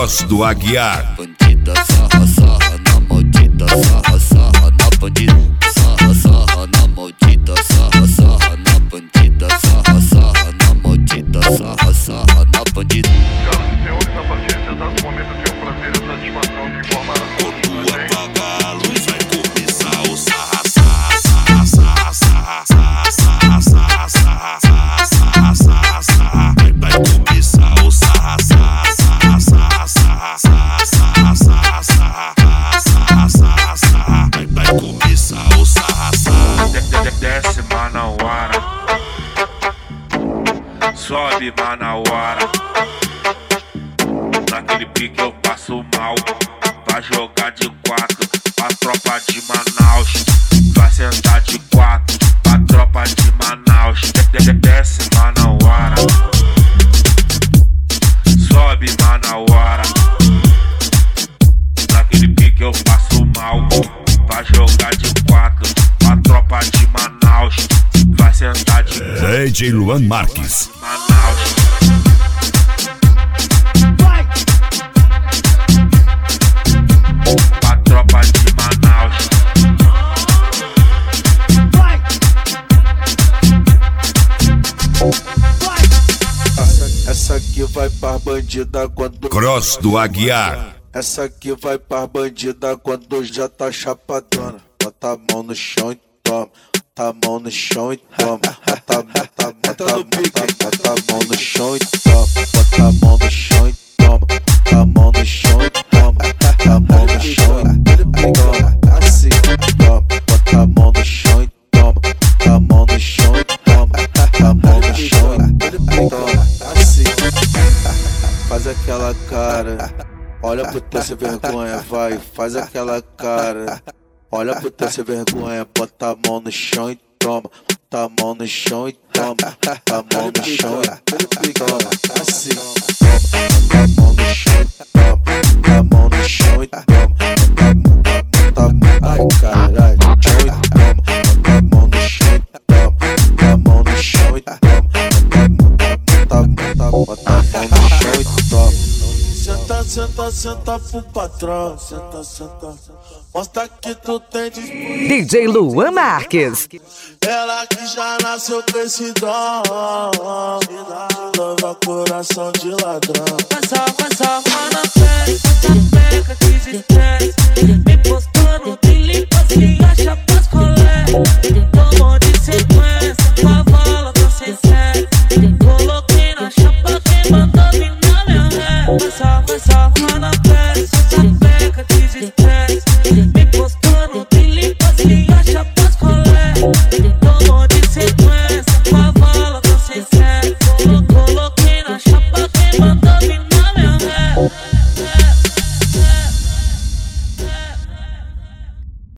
Cross do Aguiar. Bandida sarra, sarra na maldita, sarra, sarra na bandida, sarra, sarra na maldita, sarra, sarra na bandida, sarra, sarra na maldita, sarra, sarra na bandida. Senhoras e senhores, a partir desse exato momento eu tenho o prazer e a satisfação de informar a todos. Quando apagar a luz vai começar o sarra, sarra, sarra, sarra, sarra, sarra, sarra, sarra, sarra, sarra, sarra, sarra. Vai começar o sarra, sarra, sarra, sarra, sarra, sarra, sarra, sarra, sarra, sarra, sarra. Vai começar o sarra, sarra. Desce Manauara, sobe Manauara. Naquele pique eu passo mal. Vai jogar de quatro, a tropa de Manaus. Vai sentar de quatro, a tropa de Manaus. Desce Manauara, sobe Manauara. Naquele pique eu passo mal. Vai jogar de quatro, a tropa de Manaus. Vai sentar de quatro. DJ Luan Marques. Manaus. A tropa de Manaus. Essa aqui vai pra bandida quando Cross do Aguiar. Essa aqui vai pra bandida quando já tá chapadona. Bota a mão no chão e toma. Bota a mão no chão e toma. Bota a mão no chão e toma. Bota a mão no chão e toma. Bota a mão no chão e toma. Bota a mão no chão e toma. Assim, toma. Bota a mão no chão e toma. Bota a mão no chão e toma. Bota a mão no chão e toma. Assim, faz aquela cara. Olha pro teu sem vergonha, vai, faz aquela cara. Olha pro teu sem vergonha, bota a mão no chão e toma. Bota a mão no chão e toma. Bota a mão no chão e toma. Assim, bota a mão no chão e toma. Bota a mão no chão e toma. Bota a mão, ai caralho, chão e toma. Bota a mão no chão e toma. Bota a mão no chão e toma. Bota a mão no chão e toma. Senta, senta, senta pro patrão. Senta, senta. Mostra que tu tem disposição. DJ Luan Marques. Ela que já nasceu com esse dom. Leva coração de ladrão. Passa na frente, pega que de trás. Me postando